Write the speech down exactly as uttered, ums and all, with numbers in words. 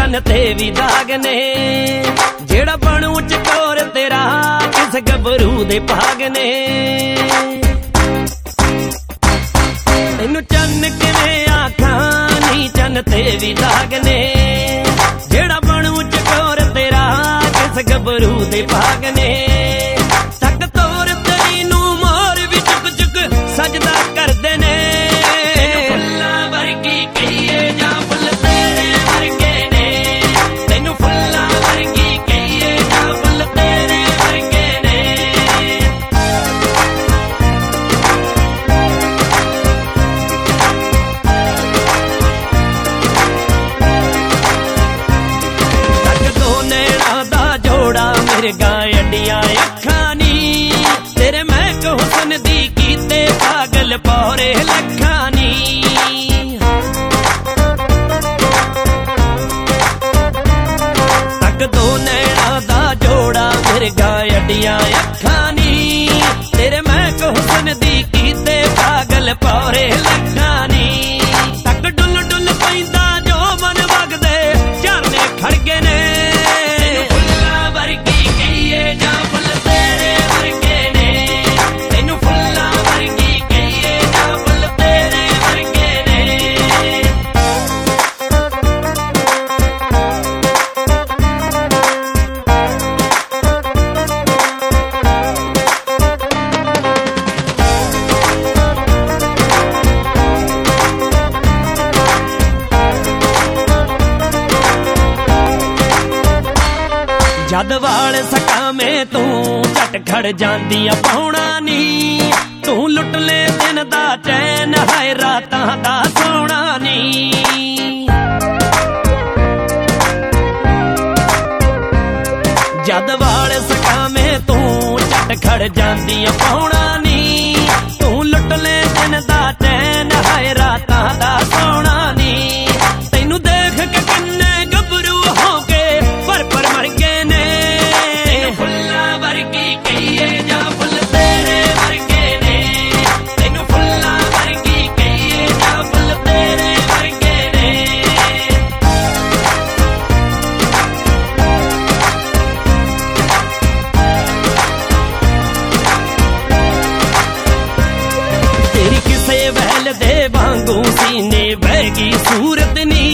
चन ते भी दाग ने जेड़ा बनू चकोर तेरा किस गभरू दे भाग ने। तेनू चन किवें आखां नी चन ते भी दाग ने जेड़ा बनू चकोर तेरा किस गभरू दे भाग ने। तक तोर तेरी नू मोर भी चुक चुक सजदा करदे ने फुल्लां वर्गी कहिए जां फुल तेरे वर्गे ने। तैनू फुल्लां वर्गी कहिए जां फुल तेरे वर्गे ने। मिर्गा अड्डियां अखां नी तेरे महक हुसन दी कीते पागल पौरे लखां नी। तक दो नैना दा जोड़ा मिर्गा अड्डियां अखां नी तेरे महक हुसन दी कीते पागल पौरे लखां नी। तक डुल डुल पैंदा जो मन वगदे झरने खड़गे ने जद वाल सका में तू झट खड़ जांदी पाउणा नी। तू लुट ले दिन दा चैन हाय रातां दा सोना नी। जद वाल सका में तू झट खड़ जांदी पाउणा नी। तू लुट ले दिन दा चैन हाय रातां दा सोना नी। तैनू देख के कन्ने गभरू हो के पर पर मर गए ने। फुल्लां वर्गी कहिए जां फुल तेरे वर्गे ने। तैनू फुल्लां वर्गी कहिए जां फुल तेरे वर्गे ने। तेरी किसे वैल दे वांगू सीने बहगी सूरत नी